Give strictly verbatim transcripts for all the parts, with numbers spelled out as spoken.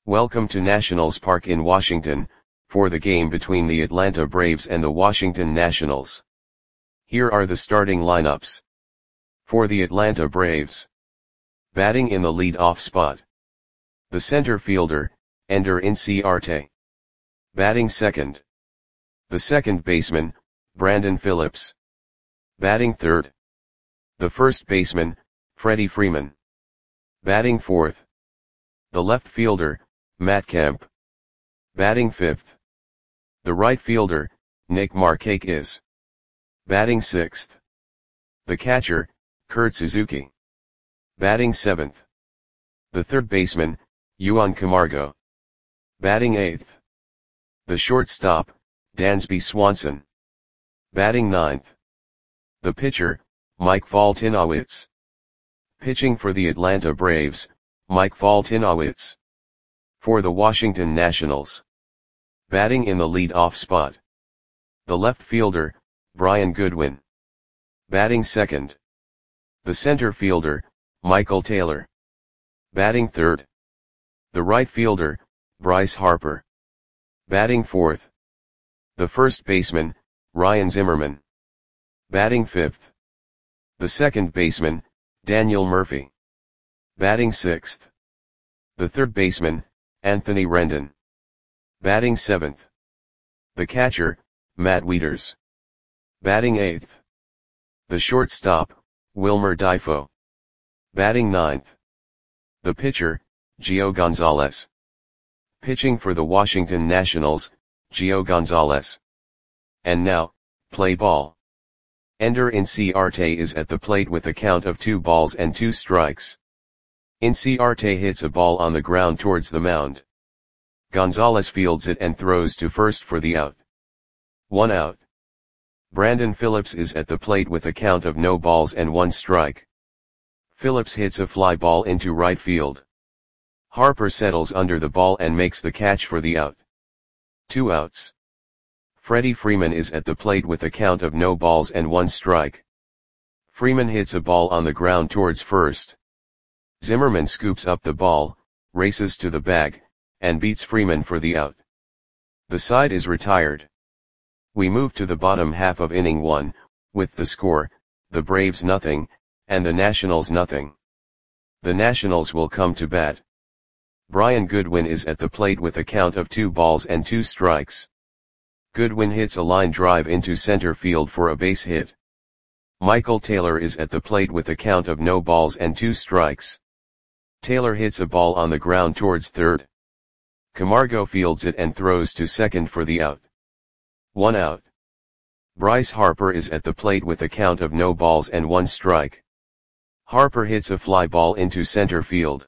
Welcome to Nationals Park in Washington, for the game between the Atlanta Braves and the Washington Nationals. Here are the starting lineups. For the Atlanta Braves. Batting in the lead-off spot. The center fielder, Ender Inciarte. Batting second. The second baseman, Brandon Phillips. Batting third. The first baseman, Freddie Freeman. Batting fourth. The left fielder, Matt Kemp. Batting fifth. The right fielder, Nick Markakis. Batting sixth. The catcher, Kurt Suzuki. Batting seventh. The third baseman, Juan Camargo. Batting eighth. The shortstop, Dansby Swanson. Batting ninth. The pitcher, Mike Foltynewicz. Pitching for the Atlanta Braves, Mike Foltynewicz. For the Washington Nationals. Batting in the lead-off spot. The left fielder, Brian Goodwin. Batting second. The center fielder, Michael Taylor. Batting third. The right fielder, Bryce Harper. Batting fourth. The first baseman, Ryan Zimmerman. Batting fifth. The second baseman, Daniel Murphy. Batting sixth. The third baseman, Anthony Rendon. Batting seventh. The catcher, Matt Wieters. Batting eighth. The shortstop, Wilmer Difo. Batting ninth. The pitcher, Gio Gonzalez. Pitching for the Washington Nationals, Gio Gonzalez. And now, play ball. Ender Inciarte is at the plate with a count of two balls and two strikes. Inciarte hits a ball on the ground towards the mound. Gonzalez fields it and throws to first for the out. One out. Brandon Phillips is at the plate with a count of no balls and one strike. Phillips hits a fly ball into right field. Harper settles under the ball and makes the catch for the out. Two outs. Freddie Freeman is at the plate with a count of no balls and one strike. Freeman hits a ball on the ground towards first. Zimmerman scoops up the ball, races to the bag, and beats Freeman for the out. The side is retired. We move to the bottom half of inning one, with the score, the Braves nothing, and the Nationals nothing. The Nationals will come to bat. Brian Goodwin is at the plate with a count of two balls and two strikes. Goodwin hits a line drive into center field for a base hit. Michael Taylor is at the plate with a count of no balls and two strikes. Taylor hits a ball on the ground towards third. Camargo fields it and throws to second for the out. One out. Bryce Harper is at the plate with a count of no balls and one strike. Harper hits a fly ball into center field.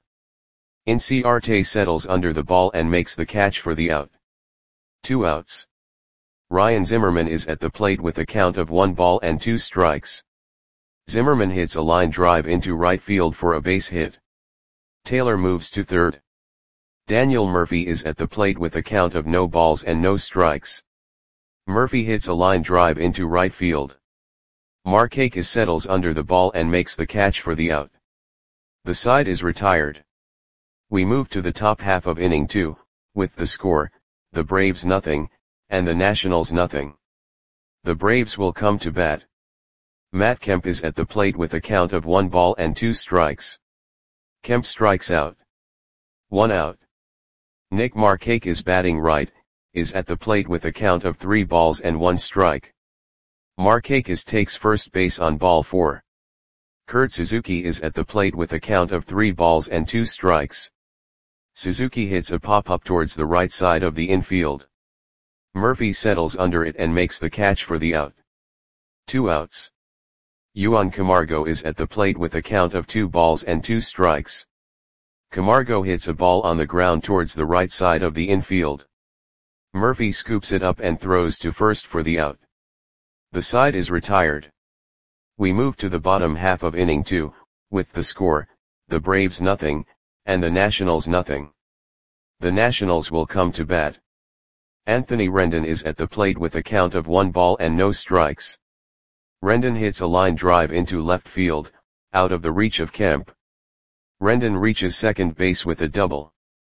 Inciarte settles under the ball and makes the catch for the out. Two outs. Ryan Zimmerman is at the plate with a count of one ball and two strikes. Zimmerman hits a line drive into right field for a base hit. Taylor moves to third. Daniel Murphy is at the plate with a count of no balls and no strikes. Murphy hits a line drive into right field. Markakis settles under the ball and makes the catch for the out. The side is retired. We move to the top half of inning two, with the score, the Braves nothing, and the Nationals nothing. The Braves will come to bat. Matt Kemp is at the plate with a count of one ball and two strikes. Kemp strikes out. One out. Nick Markakis batting right, is at the plate with a count of three balls and one strike. Markakis takes first base on ball four. Kurt Suzuki is at the plate with a count of three balls and two strikes. Suzuki hits a pop-up towards the right side of the infield. Murphy settles under it and makes the catch for the out. Two outs. Juan Camargo is at the plate with a count of two balls and two strikes. Camargo hits a ball on the ground towards the right side of the infield. Murphy scoops it up and throws to first for the out. The side is retired. We move to the bottom half of inning two, with the score, the Braves nothing, and the Nationals nothing. The Nationals will come to bat. Anthony Rendon is at the plate with a count of one ball and no strikes. Rendon hits a line drive into left field, out of the reach of Kemp. Rendon reaches second base with a double.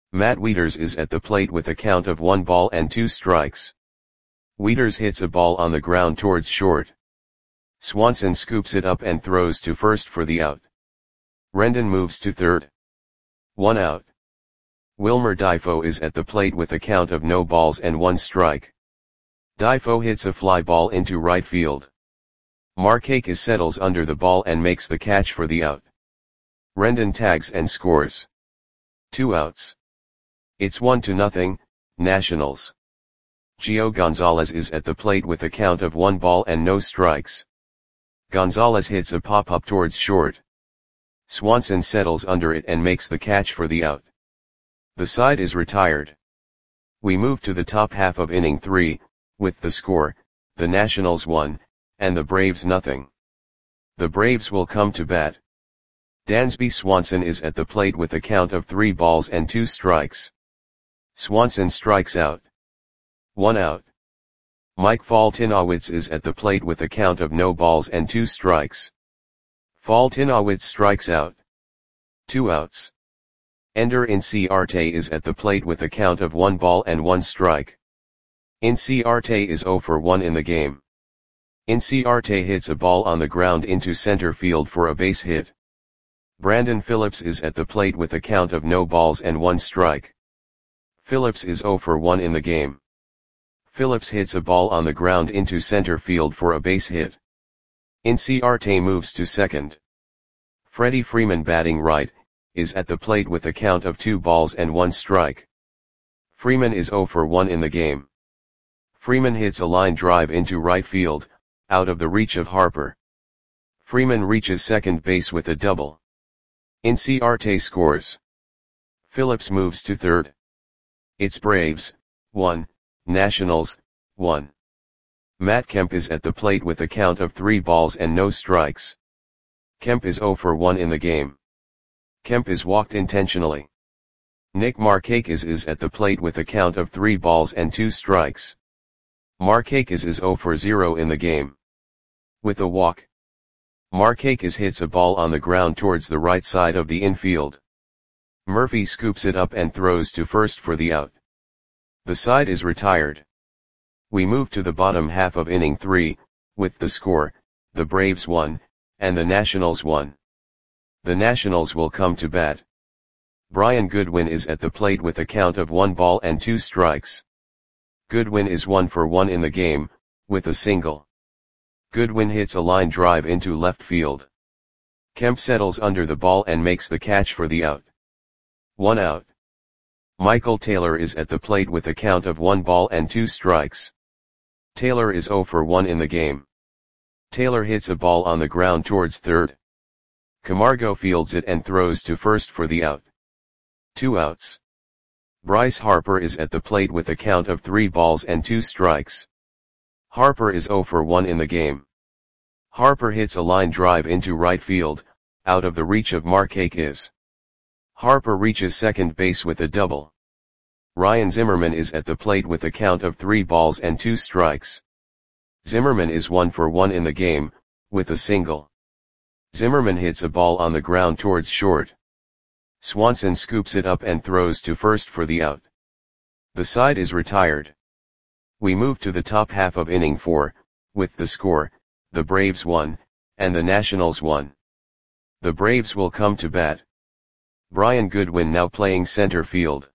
Matt Wieters is at the plate with a count of one ball and two strikes. Wieters hits a ball on the ground towards short. Swanson scoops it up and throws to first for the out. Rendon moves to third. One out. Wilmer Difo is at the plate with a count of no balls and one strike. Difo hits a fly ball into right field. Markakis settles under the ball and makes the catch for the out. Rendon tags and scores. Two outs. It's one to nothing, Nationals. Gio Gonzalez is at the plate with a count of one ball and no strikes. Gonzalez hits a pop-up towards short. Swanson settles under it and makes the catch for the out. The side is retired. We move to the top half of inning three, with the score, the Nationals one, and the Braves nothing. The Braves will come to bat. Dansby Swanson is at the plate with a count of three balls and two strikes. Swanson strikes out. One out. Mike Foltynewicz is at the plate with a count of no balls and two strikes. Foltynewicz strikes out. Two outs. Ender Inciarte is at the plate with a count of one ball and one strike. Inciarte is zero for one in the game. Inciarte hits a ball on the ground into center field for a base hit. Brandon Phillips is at the plate with a count of no balls and one strike. Phillips is zero for one in the game. Phillips hits a ball on the ground into center field for a base hit. Inciarte moves to second. Freddie Freeman, batting right, is at the plate with a count of two balls and one strike. Freeman is zero for one in the game. Freeman hits a line drive into right field, out of the reach of Harper. Freeman reaches second base with a double. Inciarte scores. Phillips moves to third. It's Braves, one, Nationals, one. Matt Kemp is at the plate with a count of three balls and no strikes. Kemp is zero for one in the game. Kemp is walked intentionally. Nick Markakis is at the plate with a count of three balls and two strikes. Markakis is zero for zero in the game. With a walk. Markakis hits a ball on the ground towards the right side of the infield. Murphy scoops it up and throws to first for the out. The side is retired. We move to the bottom half of inning three, with the score, the Braves one, and the Nationals one. The Nationals will come to bat. Brian Goodwin is at the plate with a count of one ball and two strikes. Goodwin is one for one in the game, with a single. Goodwin hits a line drive into left field. Kemp settles under the ball and makes the catch for the out. One out. Michael Taylor is at the plate with a count of one ball and two strikes. Taylor is zero for one in the game. Taylor hits a ball on the ground towards third. Camargo fields it and throws to first for the out. Two outs. Bryce Harper is at the plate with a count of three balls and two strikes. Harper is zero for one in the game. Harper hits a line drive into right field, out of the reach of Markakis. Harper reaches second base with a double. Ryan Zimmerman is at the plate with a count of three balls and two strikes. Zimmerman is one for one in the game, with a single. Zimmerman hits a ball on the ground towards short. Swanson scoops it up and throws to first for the out. The side is retired. We move to the top half of inning four, with the score, the Braves one, and the Nationals one. The Braves will come to bat. Brian Goodwin now playing center field.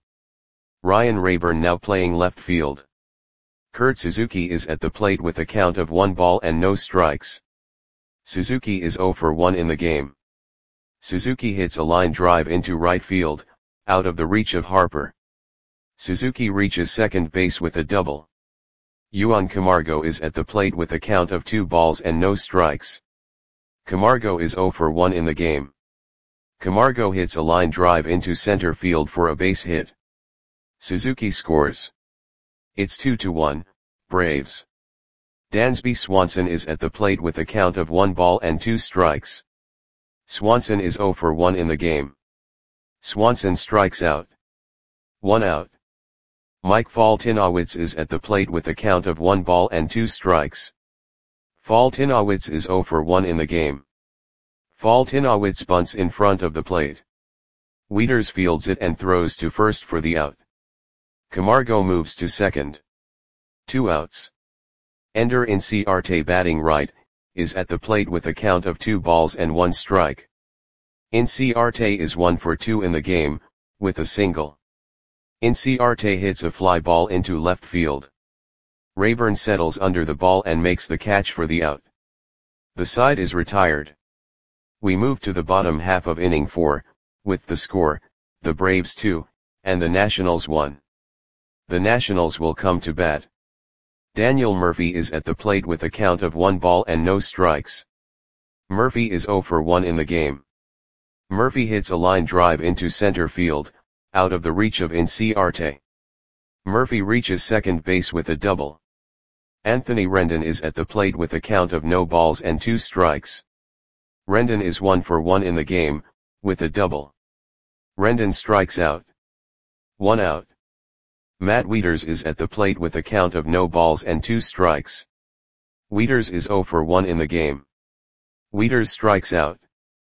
Ryan Rayburn now playing left field. Kurt Suzuki is at the plate with a count of one ball and no strikes. Suzuki is zero for one in the game. Suzuki hits a line drive into right field, out of the reach of Harper. Suzuki reaches second base with a double. Yuan Camargo is at the plate with a count of two balls and no strikes. Camargo is zero for one in the game. Camargo hits a line drive into center field for a base hit. Suzuki scores. It's two to one, Braves. Dansby Swanson is at the plate with a count of one ball and two strikes. Swanson is zero for one in the game. Swanson strikes out. One out. Mike Foltynewicz is at the plate with a count of one ball and two strikes. Foltynewicz is zero for one in the game. Foltynewicz bunts in front of the plate. Wieters fields it and throws to first for the out. Camargo moves to second. Two outs. Ender Inciarte batting right, is at the plate with a count of two balls and one strike. Inciarte is one for two in the game, with a single. Inciarte hits a fly ball into left field. Rayburn settles under the ball and makes the catch for the out. The side is retired. We move to the bottom half of inning four, with the score, the Braves two, and the Nationals one. The Nationals will come to bat. Daniel Murphy is at the plate with a count of one ball and no strikes. Murphy is zero for one in the game. Murphy hits a line drive into center field, out of the reach of Inciarte. Murphy reaches second base with a double. Anthony Rendon is at the plate with a count of no balls and two strikes. Rendon is one for one in the game, with a double. Rendon strikes out. One out. Matt Wieters is at the plate with a count of no balls and two strikes. Wieters is zero for one in the game. Wieters strikes out.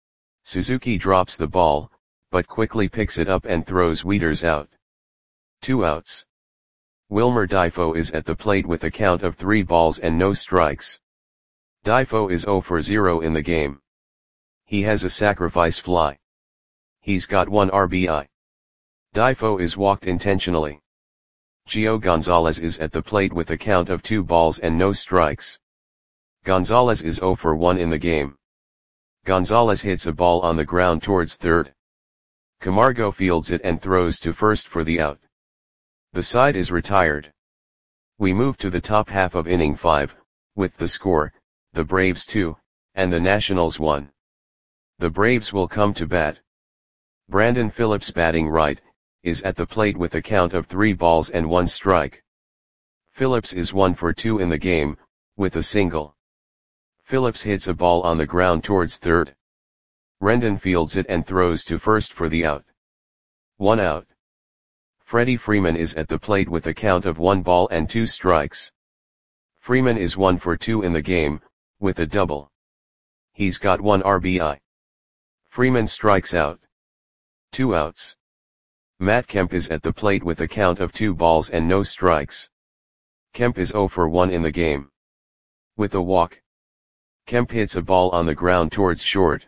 Suzuki drops the ball, but quickly picks it up and throws Wieters out. Two outs. Wilmer Difo is at the plate with a count of three balls and no strikes. Difo is zero for zero in the game. He has a sacrifice fly. He's got one R B I. Difo is walked intentionally. Gio Gonzalez is at the plate with a count of two balls and no strikes. Gonzalez is zero for one in the game. Gonzalez hits a ball on the ground towards third. Camargo fields it and throws to first for the out. The side is retired. We move to the top half of inning five, with the score, the Braves two, and the Nationals one. The Braves will come to bat. Brandon Phillips batting right, is at the plate with a count of three balls and one strike. Phillips is one for two in the game, with a single. Phillips hits a ball on the ground towards third. Rendon fields it and throws to first for the out. One out. Freddie Freeman is at the plate with a count of one ball and two strikes. Freeman is one for two in the game, with a double. He's got one R B I. Freeman strikes out. Two outs. Matt Kemp is at the plate with a count of two balls and no strikes. Kemp is zero for one in the game. With a walk. Kemp hits a ball on the ground towards short.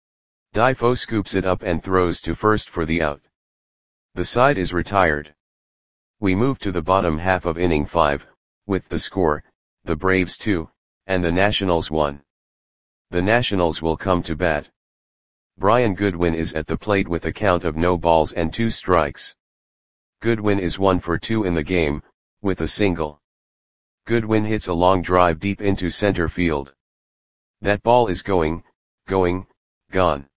Difo scoops it up and throws to first for the out. The side is retired. We move to the bottom half of inning five, with the score, the Braves two, and the Nationals one. The Nationals will come to bat. Brian Goodwin is at the plate with a count of no balls and two strikes. Goodwin is one for two in the game, with a single. Goodwin hits a long drive deep into center field. That ball is going, going, gone.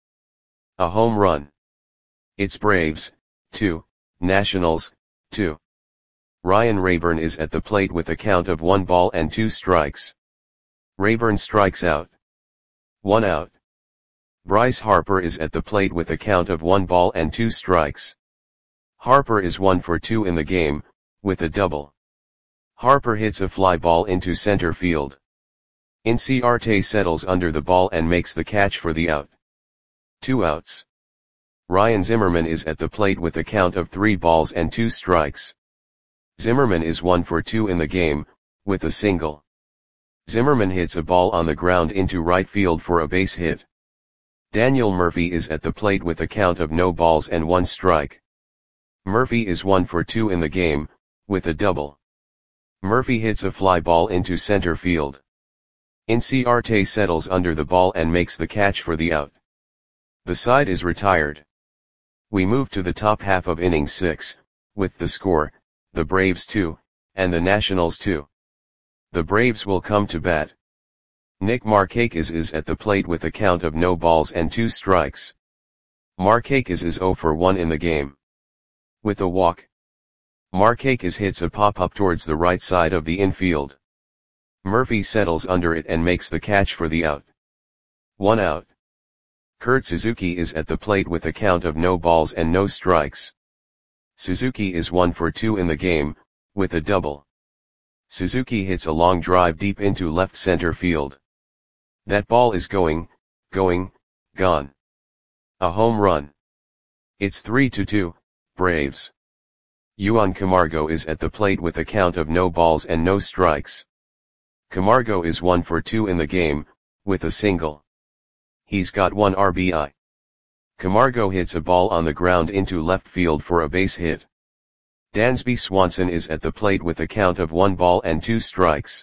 A home run. It's Braves, two, Nationals, two. Ryan Rayburn is at the plate with a count of one ball and two strikes. Rayburn strikes out. One out. Bryce Harper is at the plate with a count of one ball and two strikes. Harper is one for two in the game, with a double. Harper hits a fly ball into center field. Inciarte settles under the ball and makes the catch for the out. Two outs. Ryan Zimmerman is at the plate with a count of three balls and two strikes. Zimmerman is one for two in the game, with a single. Zimmerman hits a ball on the ground into right field for a base hit. Daniel Murphy is at the plate with a count of no balls and one strike. Murphy is one for two in the game, with a double. Murphy hits a fly ball into center field. Inciarte settles under the ball and makes the catch for the out. The side is retired. We move to the top half of inning six, with the score, the Braves two, and the Nationals two. The Braves will come to bat. Nick Markakis is at the plate with a count of no balls and two strikes. Markakis is zero for one in the game. With a walk. Markakis hits a pop-up towards the right side of the infield. Murphy settles under it and makes the catch for the out. One out. Kurt Suzuki is at the plate with a count of no balls and no strikes. Suzuki is one for two in the game, with a double. Suzuki hits a long drive deep into left center field. That ball is going, going, gone. A home run. It's three to two, Braves. Yuan Camargo is at the plate with a count of no balls and no strikes. Camargo is one for two in the game, with a single. He's got one R B I. Camargo hits a ball on the ground into left field for a base hit. Dansby Swanson is at the plate with a count of one ball and two strikes.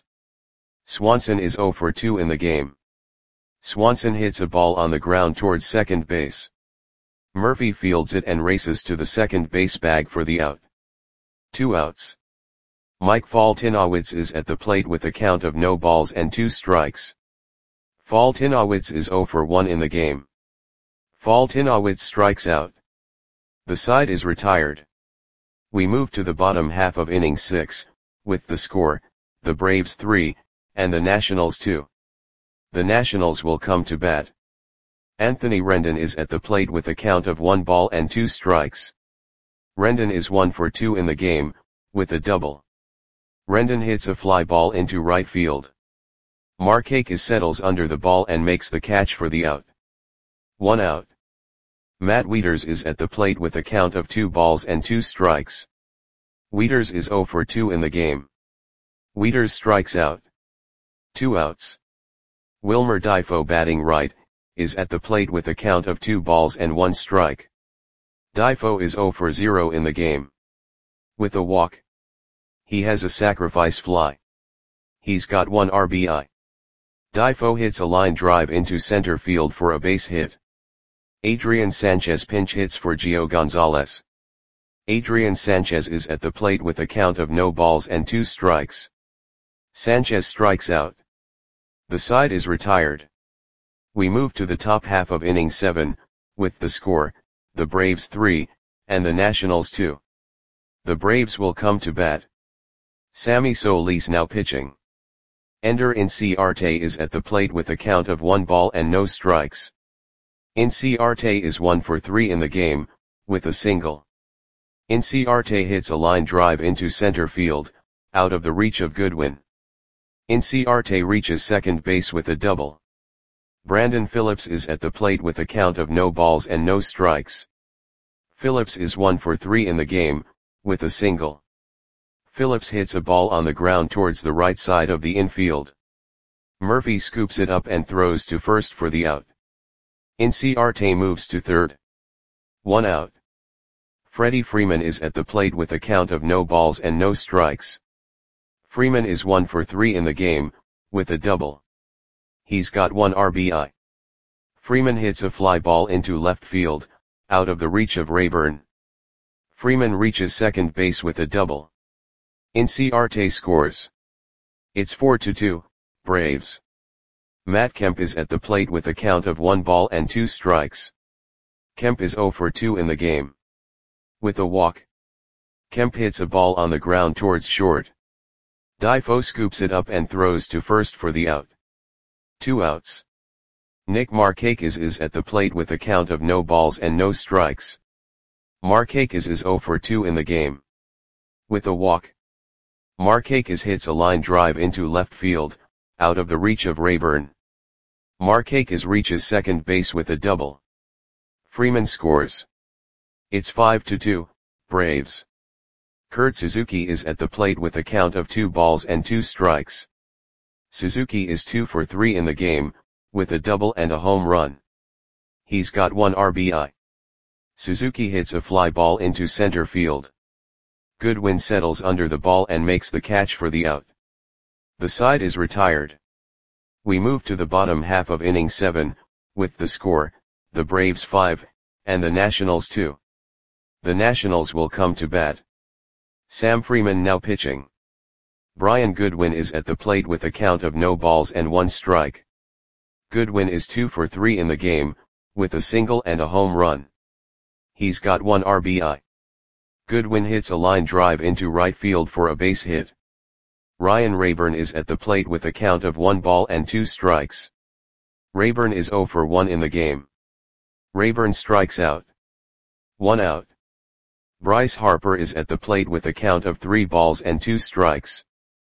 Swanson is zero for two in the game. Swanson hits a ball on the ground towards second base. Murphy fields it and races to the second base bag for the out. Two outs. Mike Foltynowicz is at the plate with a count of no balls and two strikes. Foltynowicz is zero for one in the game. Foltynowicz strikes out. The side is retired. We move to the bottom half of inning six, with the score, the Braves three, and the Nationals two. The Nationals will come to bat. Anthony Rendon is at the plate with a count of one ball and two strikes. Rendon is one for two in the game, with a double. Rendon hits a fly ball into right field. Markakis settles under the ball and makes the catch for the out. One out. Matt Wieters is at the plate with a count of two balls and two strikes. Wieters is zero for two in the game. Wieters strikes out. Two outs. Wilmer Difo, batting right, is at the plate with a count of two balls and one strike. Difo is zero for zero in the game. With a walk. He has a sacrifice fly. He's got one R B I. Difo hits a line drive into center field for a base hit. Adrian Sanchez pinch hits for Gio Gonzalez. Adrian Sanchez is at the plate with a count of no balls and two strikes. Sanchez strikes out. The side is retired. We move to the top half of inning seven, with the score, the Braves three, and the Nationals two. The Braves will come to bat. Sammy Solis now pitching. Ender Inciarte is at the plate with a count of one ball and no strikes. Inciarte is one for three in the game, with a single. Inciarte hits a line drive into center field, out of the reach of Goodwin. Inciarte reaches second base with a double. Brandon Phillips is at the plate with a count of no balls and no strikes. Phillips is one for three in the game, with a single. Phillips hits a ball on the ground towards the right side of the infield. Murphy scoops it up and throws to first for the out. Inciarte moves to third. One out. Freddie Freeman is at the plate with a count of no balls and no strikes. Freeman is one for three in the game, with a double. He's got one R B I. Freeman hits a fly ball into left field, out of the reach of Rayburn. Freeman reaches second base with a double. Inciarte scores. It's four to two, Braves. Matt Kemp is at the plate with a count of one ball and two strikes. Kemp is zero for two in the game. With a walk. Kemp hits a ball on the ground towards short. Difo scoops it up and throws to first for the out. Two outs. Nick Markakis is at the plate with a count of no balls and no strikes. Markakis is zero for two in the game. With a walk. Markakis hits a line drive into left field, out of the reach of Rayburn. Markakis reaches second base with a double. Freeman scores. It's five to two, Braves. Kurt Suzuki is at the plate with a count of two balls and two strikes. Suzuki is two for three in the game, with a double and a home run. He's got one R B I. Suzuki hits a fly ball into center field. Goodwin settles under the ball and makes the catch for the out. The side is retired. We move to the bottom half of inning seven, with the score, the Braves five, and the Nationals two. The Nationals will come to bat. Sam Freeman now pitching. Brian Goodwin is at the plate with a count of no balls and one strike. Goodwin is two for three in the game, with a single and a home run. He's got one R B I. Goodwin hits a line drive into right field for a base hit. Ryan Rayburn is at the plate with a count of one ball and two strikes. Rayburn is zero for one in the game. Rayburn strikes out. One out. Bryce Harper is at the plate with a count of three balls and two strikes.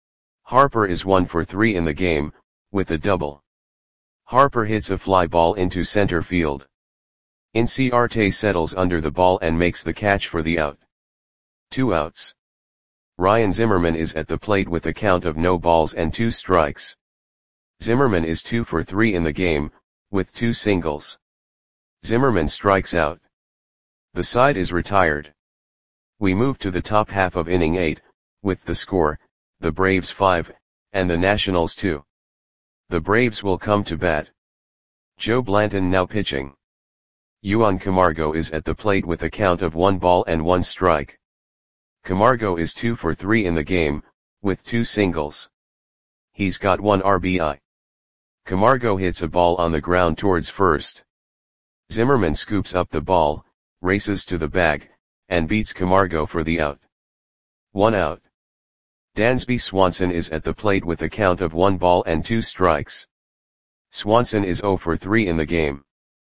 Harper is one for three in the game, with a double. Harper hits a fly ball into center field. Inciarte settles under the ball and makes the catch for the out. Two outs. Ryan Zimmerman is at the plate with a count of no balls and two strikes. Zimmerman is two for three in the game, with two singles. Zimmerman strikes out. The side is retired. We move to the top half of inning eight, with the score, the Braves five, and the Nationals two. The Braves will come to bat. Joe Blanton now pitching. Juan Camargo is at the plate with a count of one ball and one strike. Camargo is two for three in the game, with two singles. He's got one R B I. Camargo hits a ball on the ground towards first. Zimmerman scoops up the ball, races to the bag, and beats Camargo for the out. One out. Dansby Swanson is at the plate with a count of one ball and two strikes. Swanson is zero for three in the game.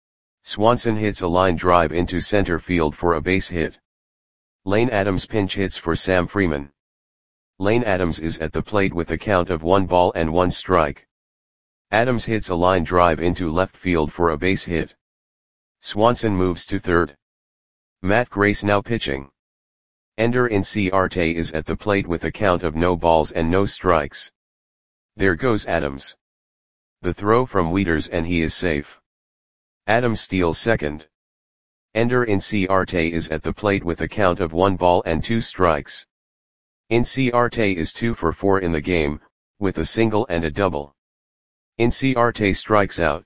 Swanson hits a line drive into center field for a base hit. Lane Adams pinch hits for Sam Freeman. Lane Adams is at the plate with a count of one ball and one strike. Adams hits a line drive into left field for a base hit. Swanson moves to third. Matt Grace now pitching. Ender Inciarte is at the plate with a count of no balls and no strikes. There goes Adams. The throw from Wieters and he is safe. Adams steals second. Ender Inciarte is at the plate with a count of one ball and two strikes. Inciarte is two for four in the game, with a single and a double. Inciarte strikes out.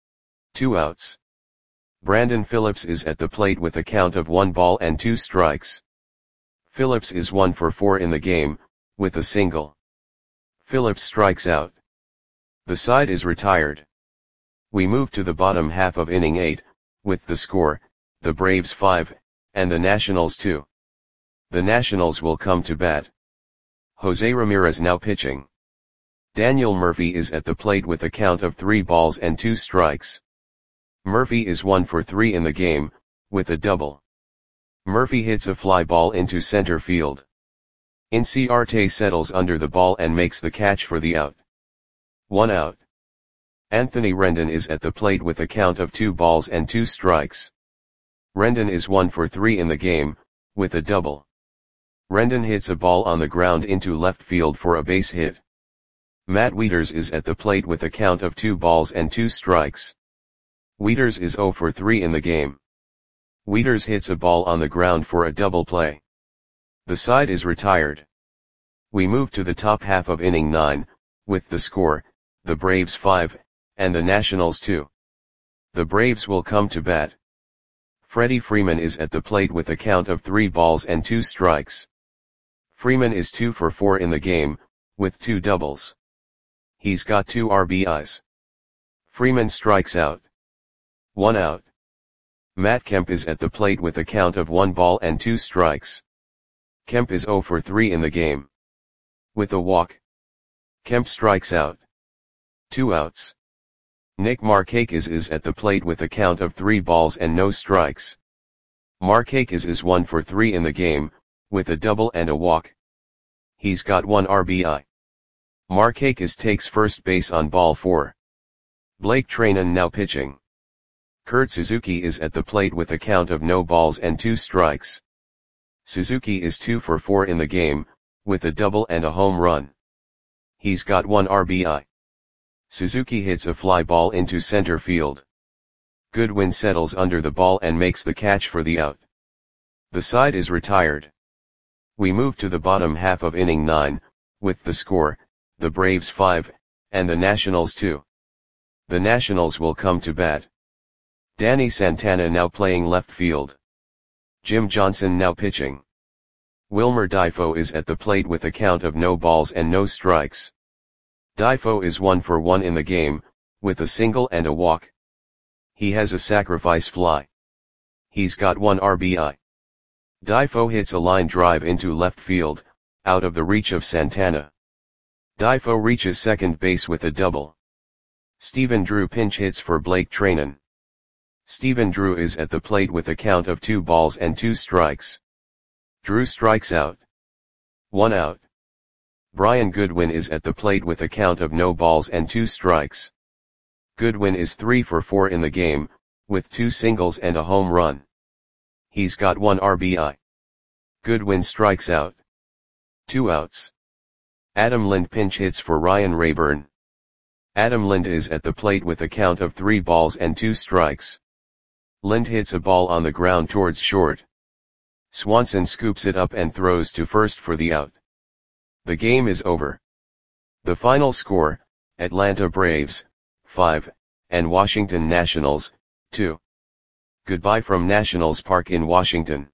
Two outs. Brandon Phillips is at the plate with a count of one ball and two strikes. Phillips is one for four in the game, with a single. Phillips strikes out. The side is retired. We move to the bottom half of inning eight, with the score, the Braves five, and the Nationals two. The Nationals will come to bat. Jose Ramirez now pitching. Daniel Murphy is at the plate with a count of three balls and two strikes. Murphy is one for three in the game, with a double. Murphy hits a fly ball into center field. Inciarte settles under the ball and makes the catch for the out. One out. Anthony Rendon is at the plate with a count of two balls and two strikes. Rendon is one for three in the game, with a double. Rendon hits a ball on the ground into left field for a base hit. Matt Wieters is at the plate with a count of two balls and two strikes. Wieters is zero for three in the game. Wieters hits a ball on the ground for a double play. The side is retired. We move to the top half of inning nine, with the score, the Braves five, and the Nationals two. The Braves will come to bat. Freddie Freeman is at the plate with a count of three balls and two strikes. Freeman is two for four in the game, with two doubles. He's got two R B Is. Freeman strikes out. One out. Matt Kemp is at the plate with a count of one ball and two strikes. Kemp is zero for three in the game. With a walk. Kemp strikes out. Two outs. Nick Markakis is at the plate with a count of three balls and no strikes. Markakis is one for three in the game, with a double and a walk. He's got one R B I. Markakis takes first base on ball four. Blake Treinen now pitching. Kurt Suzuki is at the plate with a count of no balls and two strikes. Suzuki is two for four in the game, with a double and a home run. He's got one R B I. Suzuki hits a fly ball into center field. Goodwin settles under the ball and makes the catch for the out. The side is retired. We move to the bottom half of inning nine, with the score, the Braves five, and the Nationals two. The Nationals will come to bat. Danny Santana now playing left field. Jim Johnson now pitching. Wilmer Difo is at the plate with a count of no balls and no strikes. Difo is one for one in the game, with a single and a walk. He has a sacrifice fly. He's got one R B I. Difo hits a line drive into left field, out of the reach of Santana. Difo reaches second base with a double. Stephen Drew pinch hits for Blake Treinen. Stephen Drew is at the plate with a count of two balls and two strikes. Drew strikes out. One out. Brian Goodwin is at the plate with a count of no balls and two strikes. Goodwin is three for four in the game, with two singles and a home run. He's got one R B I. Goodwin strikes out. Two outs. Adam Lind pinch hits for Ryan Rayburn. Adam Lind is at the plate with a count of three balls and two strikes. Lind hits a ball on the ground towards short. Swanson scoops it up and throws to first for the out. The game is over. The final score, Atlanta Braves, five, and Washington Nationals, two. Goodbye from Nationals Park in Washington.